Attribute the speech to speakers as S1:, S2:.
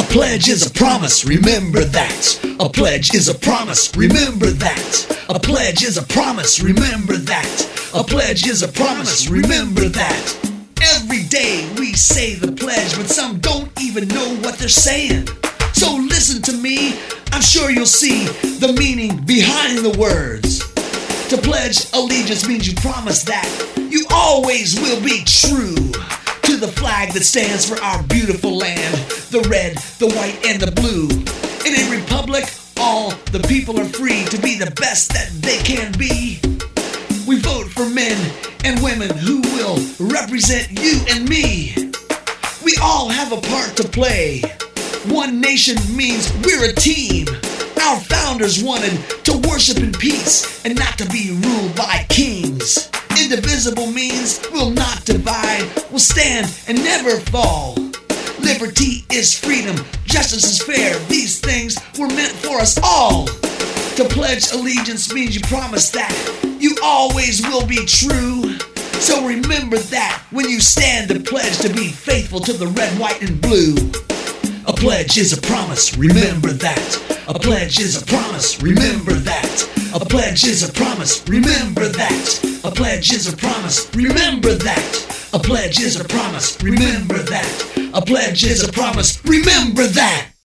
S1: pledge is a promise, remember that. A pledge is a promise, remember that. A pledge is a promise, remember that. A pledge is a promise, remember that. Every day we say the pledge, but some don't even know what they're saying. So listen to me, I'm sure you'll see the meaning behind the words. To pledge allegiance means you promise that you always will be true to the flag that stands for our beautiful land, the red, the white, and the blue. In a republic, all the people are free to be the best that they can be. We vote for men and women who will represent you and me. We all have a part to play. One nation means we're a team. Our founders wanted to worship in peace and not to be ruled by kings. Indivisible means we'll not divide, we'll stand and never fall. Liberty is freedom, justice is fair, these things were meant for us all. To pledge allegiance means you promise that you always will be true. So remember that when you stand to pledge to be faithful to the red, white, and blue. A pledge is a promise, remember that. A pledge is a promise, remember that. A pledge is a promise, remember that. A pledge is a promise, remember that. A pledge is a promise, remember that. A pledge is a promise, remember that.